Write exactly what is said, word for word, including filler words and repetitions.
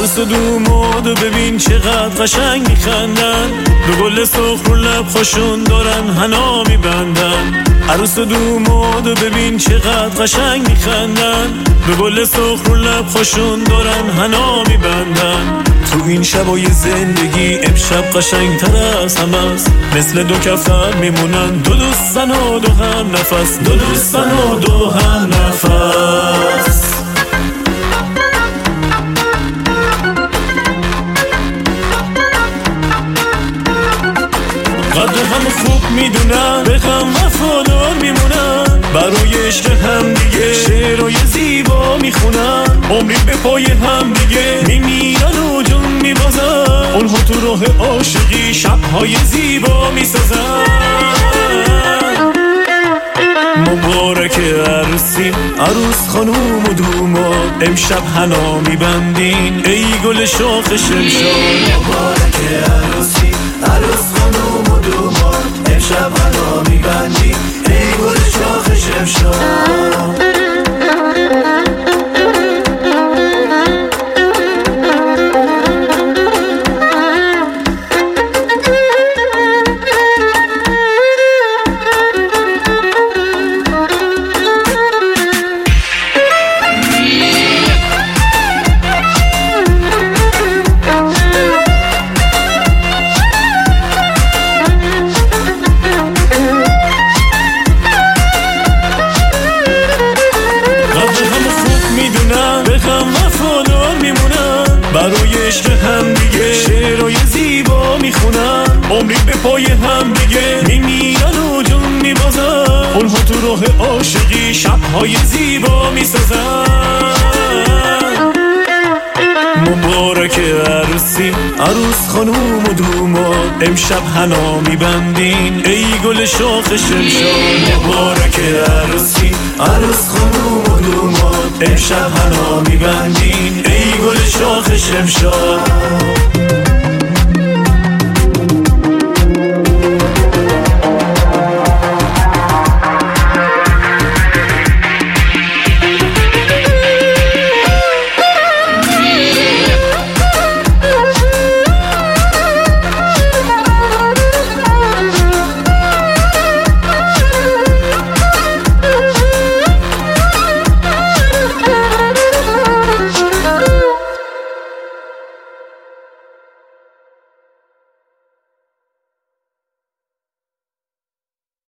عروس و دوماد و ببین چقدر قشنگ میخندن، به گل سرخ رو لب خوشون دارن حنا میبندن. عروس و دوماد و ببین چقدر قشنگ میخندن، به گل سرخ رو لب خوشون دارن حنا میبندن. تو این شبای زندگی امشب قشنگ تر از همه است، مثل دو کفتر میمونن دو دوستن و دو هم نفس، دو دوستن و دو هم نفس. قدر هم خوب میدونن، به هم وفادار میمونن، برای عشق هم دیگه شعرهای زیبا میخونن. عمری به پای هم دیگه میمیرن و جون میبازن، اونها تو راه عاشقی شبهای زیبا میسازن. مبارک عروسی عروس خانوم و دوماد، امشب حنا میبندین ای گل شاخ شمشاد. مبارک عروسی عروس خانوم و دوماد، امشب حنا میبندین ای گل شاخ شمشاد. به هم وفادار میمونن، برای عشق هم دیگه شعرهای زیبا میخونن. عمری به پای هم دیگه میمیرن و جون میبازن، اونها تو راه عاشقی شبهای زیبا میسازن. مبارک عروسی عروس خانوم و دوماد، امشب حنا میبندین ای گل شاخ شمشاد. مبارک عروسی عروس خانوم و دوماد، امشب حنا میبندین ای گل شاخ شمشاد.